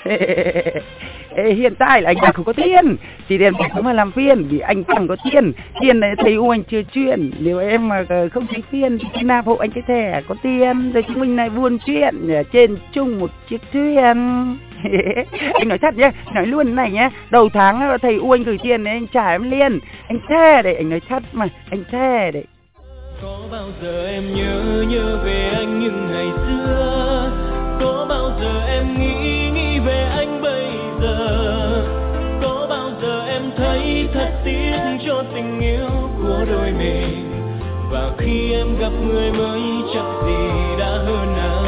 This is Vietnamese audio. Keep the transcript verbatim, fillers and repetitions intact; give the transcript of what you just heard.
Ê, hiện tại là anh đang không có tiền, chỉ tiền phải không mà làm phiền vì anh chẳng có tiền. Tiền này thầy U anh chưa chuyển, nếu em mà không thấy phiền thì khi nào hộ anh cái thẻ có tiền rồi chúng mình lại buôn chuyện trên chung một chiếc thuyền. Anh nói thật nhé, nói luôn này nhé, đầu tháng thầy U anh gửi tiền đấy anh trả em liền. Anh thề đấy, anh nói thật mà, anh thề đấy. Có bao giờ em nhớ nhớ về anh những ngày xưa, có bao giờ em nghĩ nghĩ về anh bây giờ, có bao giờ em thấy thật tiếc cho tình yêu của đôi mình, và khi em gặp người mới chắc gì đã hơn ai.